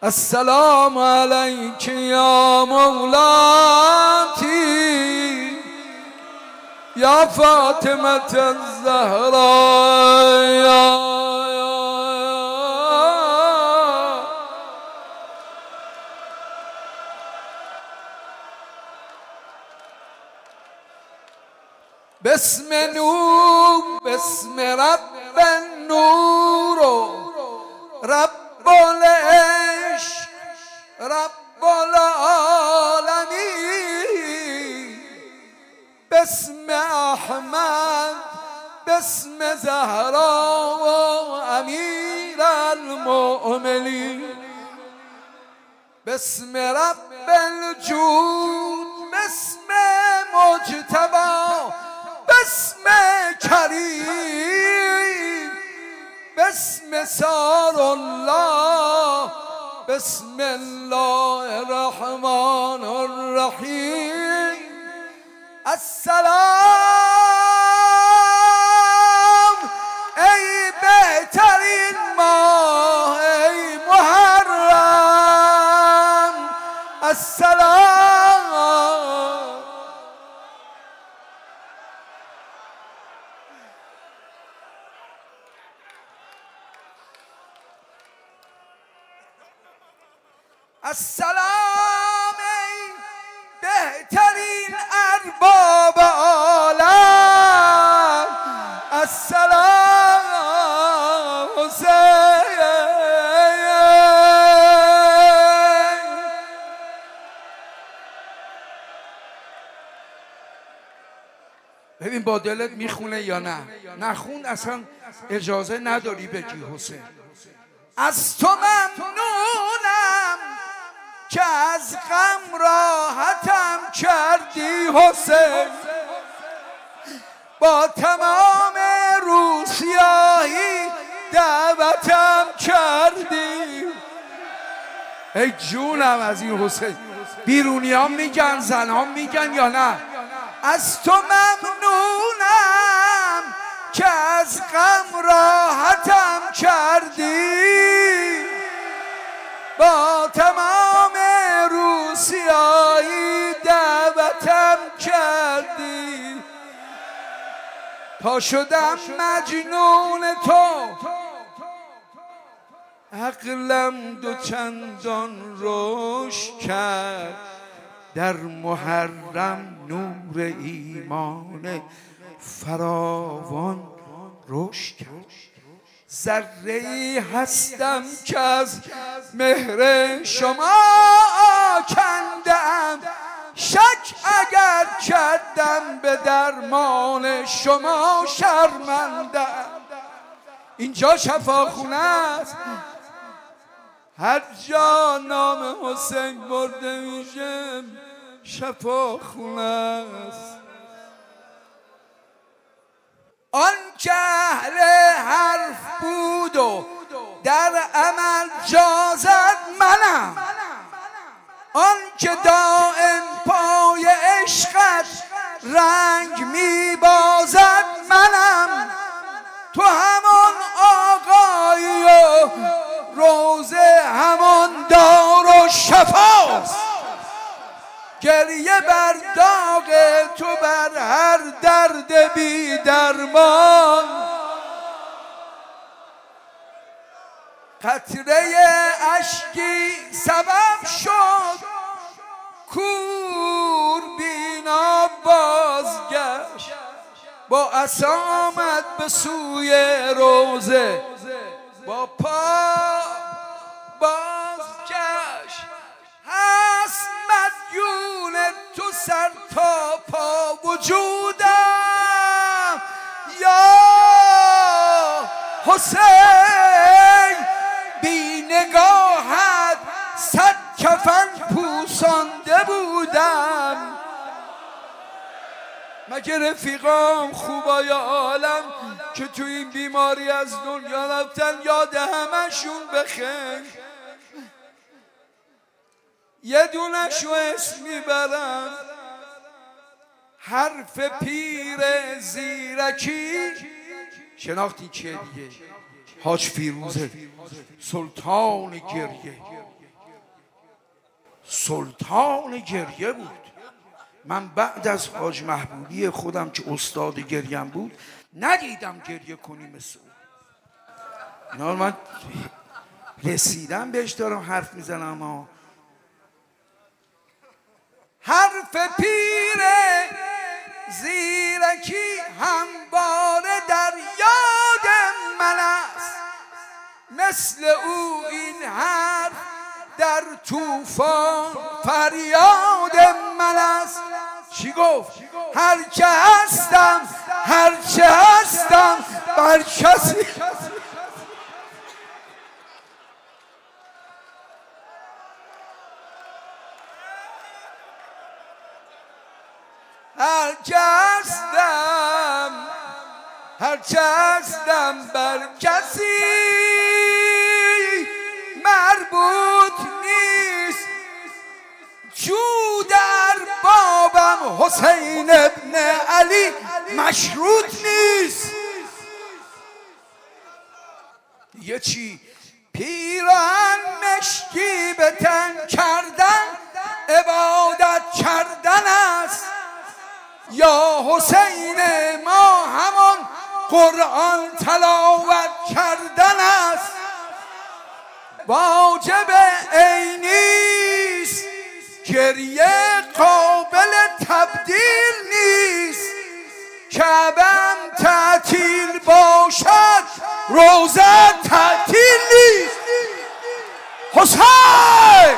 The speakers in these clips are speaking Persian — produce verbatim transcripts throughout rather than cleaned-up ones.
السلام علیک یا مولاتی یا فاطمة الزهراء. بسم نور بسم رب النور رب العشق رب العالمین. بسم احمد بسم زهرا و امیر المؤمنین. بسم رب الجود بسم مجتبی بسم کریم بسم سار الله بسم الله الرحمن الرحیم. السلام ای بهترین ماه ای محرم. السلام السلام ای بهترین ارباب عالم. السلام حسین. ببین با دلت میخونه یا نه؟ نخون اصلا اجازه نداری بگی حسین. از تو ممنونم که از غم راحتم کردی حسین. با تمام روسیاهی دعوتم کردی. ای جونم از این حسین. بیرونی ها میگن زن ها میگن یا نه؟ از تو ممنونم که از غم راحتم کردی. با تمام روسیایی دعوتم کردی تا شدم مجنون تو. عقلم دو چندان رشد کرد در محرم نور ایمان فراوان رشد کرد. ذره‌ای هستم که از مهر شما کندم. شک اگر کردم به درمان شما شرمندم. اینجا شفاخونه است. هر جا نام حسین برده میشه شفاخونه است. آن که اهل حرف بود و در عمل جازد منم. آن که دائم پای عشقت رنگ میبازد منم. تو همان آقایی و روزه همان دار و شفاست. گریه بر داغ تو بر هر درد بی درمان. قطره اشکی سبب شد کور بینا بازگشت. با عصا آمد به سوی روزه با پا بازگشت. هست مدیون تو سر تا پا وجودم یا حسین. بی نگاهت صد کفن پوسانده بودم. مگه رفیقام خوبای عالم که تو این بیماری از دنیا رفتن یاد همشون بخیر. یه دونشو اسم میبرم حرف پیر زیرکی. شناختی چیه دیگه؟ حاج فیروزه سلطان گریه. سلطان گریه بود. من بعد از حاج محبوبی خودم که استاد گریم بود ندیدم گریه کنی مثل او. من رسیدم بهش دارم حرف میزنم ها. حرف پیر زیرکی همواره در یاد من است، مثل او این حرف در طوفان فریاد من است. چی گفت؟ هر که هستم هر چه هستم بر کسی هر که هستم هر چه هستم بر کسی مربوط نیست. جو در بابم حسین ابن علی مشروط نیست. یه چی پیران مشکی به تن کردن عبادت کردن است، یا حسین ما همان قرآن تلاوت کردن است. واجب عینیست، گریه قابل تبدیل نیست. کعبم تعطیل باشد روزه تعطیل نیست. حسین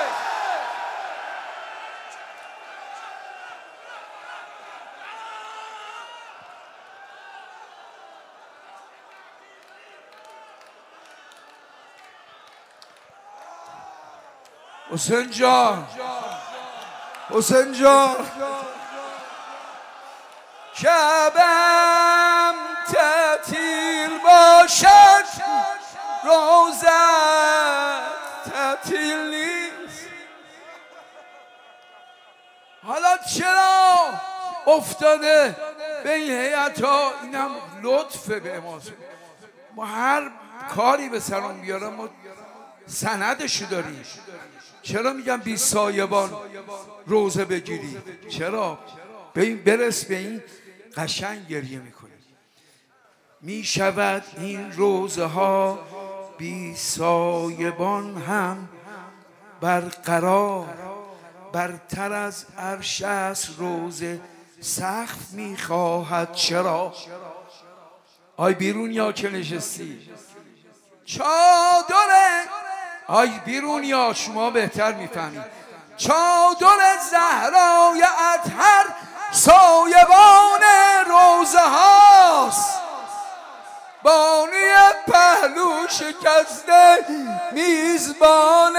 حسین جان حسین جان کعبم تعطیل باشد روزه تعطیل نیست. حالا چرا افتاده به این هیئت ها؟ اینم لطفه به ما. ما هر کاری به سران بیارم ما سندشو داریم. چرا میگم بی سایبان روزه بگیری؟ چرا؟ به این برس به این قشنگ گریه میکنی. میشود این روزه ها بی سایبان هم برقرار، برتر از عرش است روزه سقف میخواهد. چرا؟ آی بیرون یا که نشستی چادره، آی بیرون یا شما بهتر میفهمید، چادر زهرای اطهر سایبان روزه هاست. بانی پهلو شکسته میزبان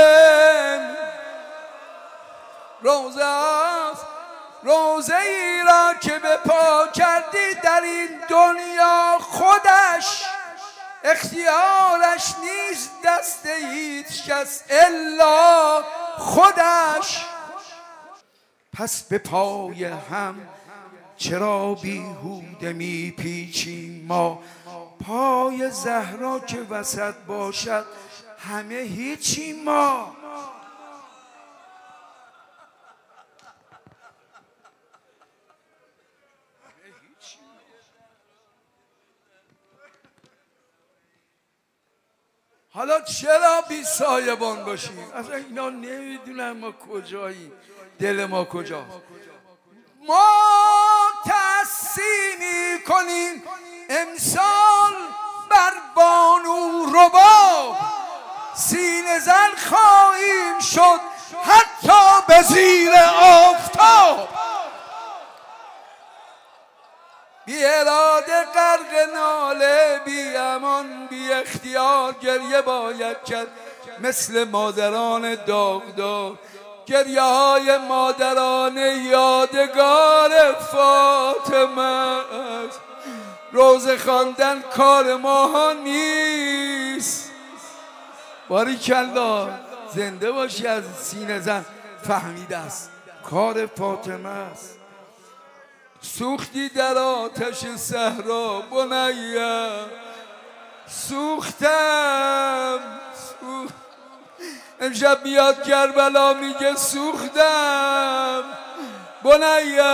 روزه هاست. روزه ای را که به پا کردی در این دنیا خودش اختیارش نیست دست هیچ کس الا خودش. پس به پای هم چرا بیهوده میپیچیم ما؟ پای زهرا که وسط باشد همه هیچیم ما. حالا چرا بی سایبان باشیم؟ اصلا اینا نمیدونن ما کجاییم، دل ما کجاست. ما تأسی کنیم امسال بر بانو رباب، سینه زن خواهیم شد حتی به زیر آفتاب. بی اراده غرق ناله، بی امان بی اختیار گریه باید کرد مثل مادران داغدار. گریه های مادران یادگار فاطمه است. روزه خواندن کار ما نیست. باریکالله، زنده باشی. از سینه زن فهمیده است کار فاطمه است. سوختی در آتش صحرا بنیم، سوختم سوخت امشب میاد کربلا میگه سوختم بنیم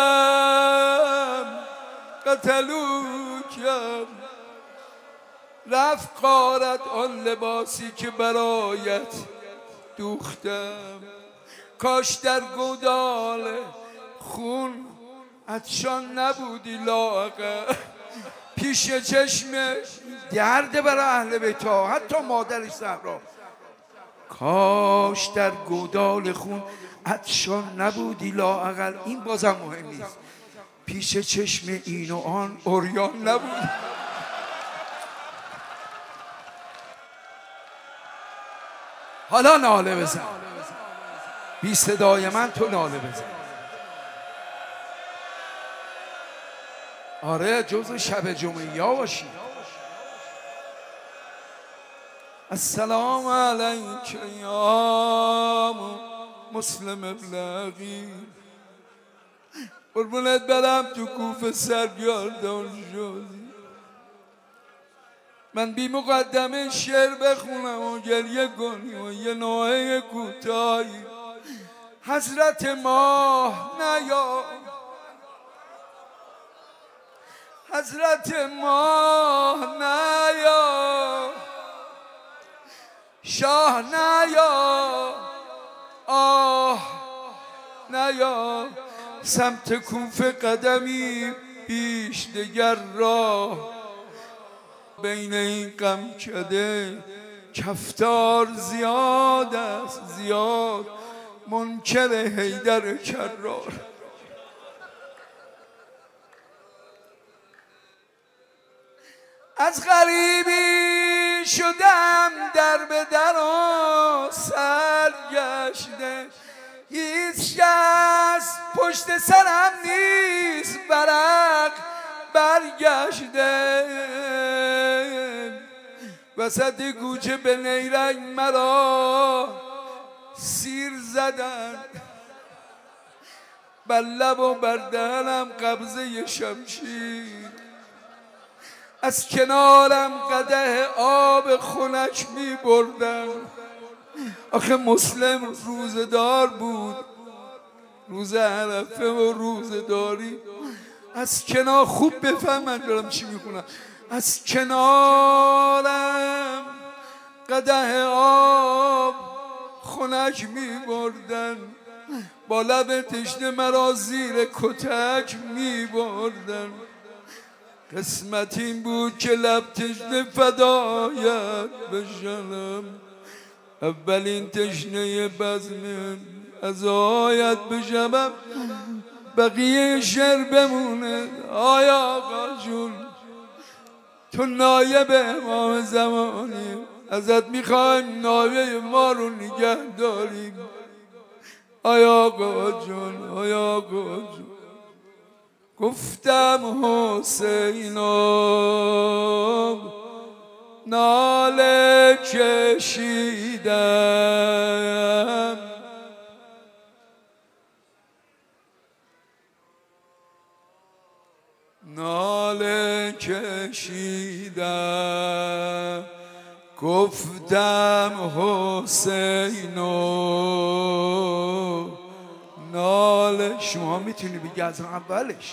قتلوکم، رفت غارت آن لباسی که برایت دوختم. کاش در گودال خون عطشان نبودی لاغر، پیش چشم درد برای اهل بیت ها، حتی مادرش زهرا. کاش در گودال خون عطشان نبودی لااقل، این بازم مهم نیست، پیش چشم این و آن عریان نبود. حالا ناله بزن، بی صدای من تو ناله بزن. آره جزو شب جمعه یا باشی. السلام علیک یا مسلم ابلغی، قربونت برم تو کوفه سرگردان شدی. من بی مقدمه شعر بخونم و گریه کنیم و یه نوحه کوتاهی. حضرت ماه نیا، حضرت ماه نیا، شاه نیا، آه نیا، سمت کوفه قدمی بیش دگر راه، بین این غم کده کفتار زیاد است زیاد، منکر حیدر کرار. از غریبی شدم در به در و سرگشته، هیچ کس پشت سرم نیست برق برگشته. وسط کوچه به نیرنگ مرا سیر زدن، بر لب و بر دهنم قبضه شمشیر، از کنارم قدح آب خنک می بردن. آخه مسلم روزدار بود، روز عرفه و روزداری. از کنار خوب بفهم من دارم چی میخونم. از کنارم قدح آب خنک می بردن، با لب تشنه مرا زیر کتک می بردن. قسمت این بود که لب تشنه فدایت بشنم، اولین تشنه بزم از آیت بشنم، بقیه شعر بمونه. آیا آقا جون تو نایب امام زمانی، ازت میخوایم نایب ما رو نگه داریم. آیا آقا جون، آیا آقا جون. گفتم حسینم ناله کشیدم، ناله کشیدم، گفتم حسینم ناله. شما میتونی بگی از اولش.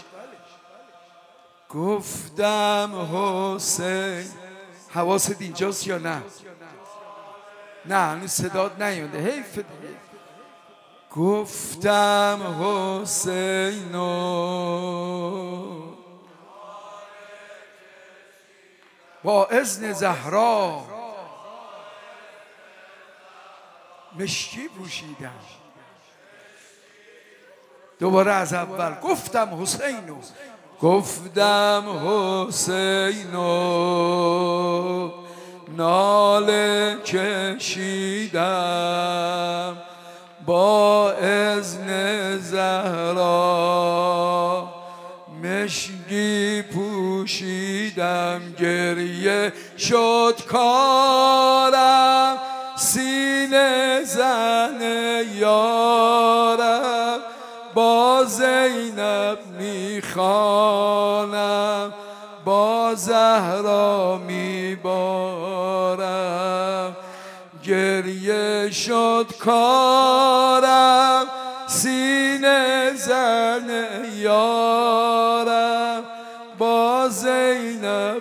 گفتم حسین، حواست اینجاست یا نه؟ نه هنوز صدات نیومده، حیف. گفتم حسین با اذن زهرا مشکی پوشیدم. دوباره از اول. گفتم حسینو، گفتم حسینو ناله کشیدم، با اذن زهرا مشکی پوشیدم. گریه شد کارم، سینه زن یارم، با زینب میخوانم، با زهرا میبارم. گریه که شد کارم سینه زن یارم با زینب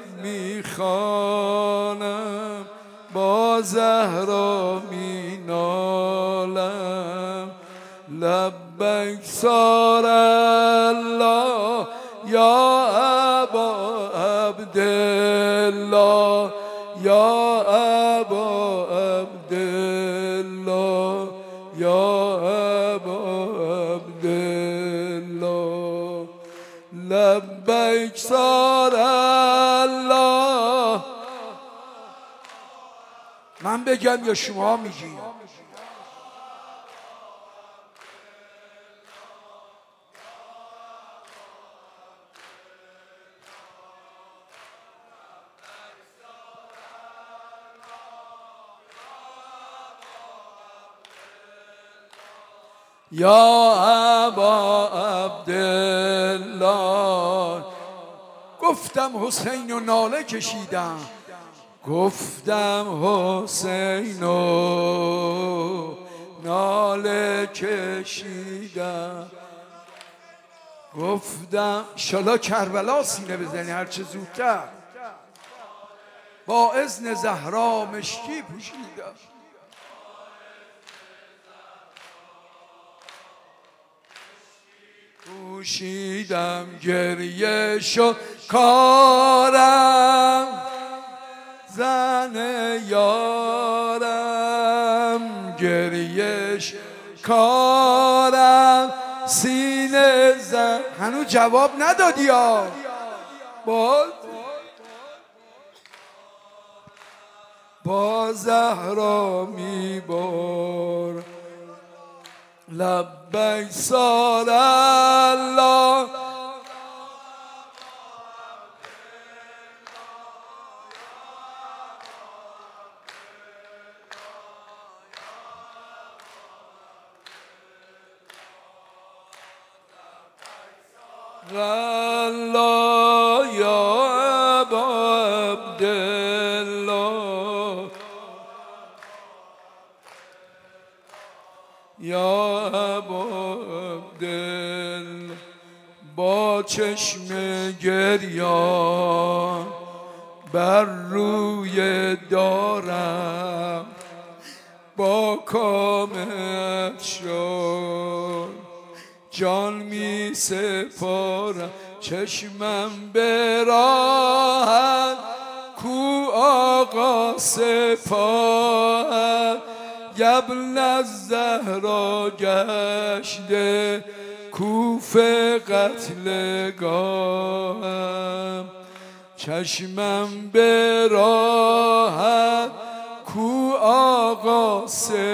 میخوانم با زهرا مینالم لبیک صار الله یا ابا عبدالله یا ابا عبدالله یا ابا عبدالله لبیک صار الله. من بگم یا شما میگی؟ یا ابا عبدالله. گفتم حسین و ناله کشیدم، گفتم حسین و ناله کشیدم، گفتم شالا کربلا سینه بزنی هرچه زودتر. با اذن زهرا مشکی پوشیدم، پوشیدم گریه شد کارم زن یارم گریش کارم سینه زن. هنوز جواب ندادی ها. باز با زهرا میبار لبیک صار الله. الله یا ابا عبدالله یا ابا عبدالله. با چشم گریان بر روی دارم با کامت شد جان می سپارم چشمم به راهت کو آقا سپاهت ابن الزهرا گشته کوفه قتلگاهم چشمم به راهت کو آقا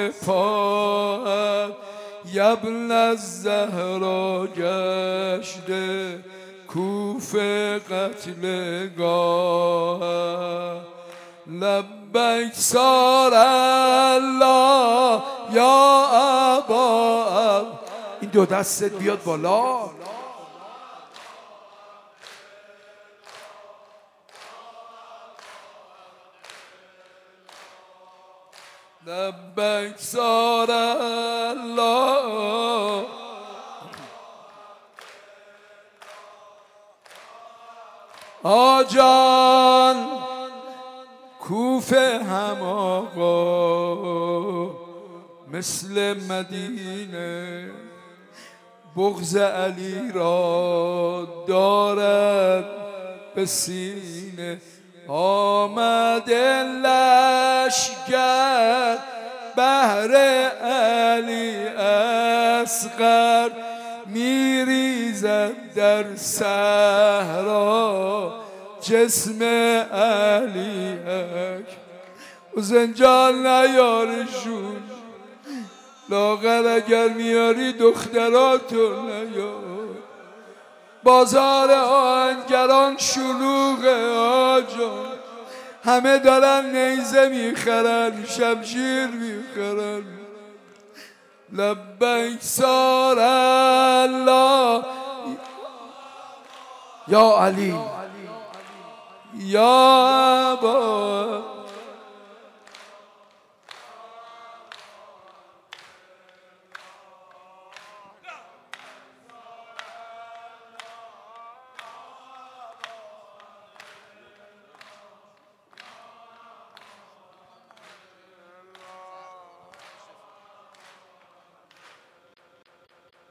سپاهت ابن الزهرا گشته کوفه قتلگاهم لبیک صار الله یا ابا. این دو دستت بیاد بالا. لبیک صار الله. آجان کوفه هم آقا مثل مدینه بغض علی را دارد به سینه آمده لشکر بهر علی اصغر میریزد در صحرا جسم علی اکبر. حسین جان نیارشون لاغر اگر میاری دختراتو نیار. بازار آهنگران شلوغه آجان همه دارن نیزه میخرن شمشیر میخرن. لبیک صار الله یا علی یا ابا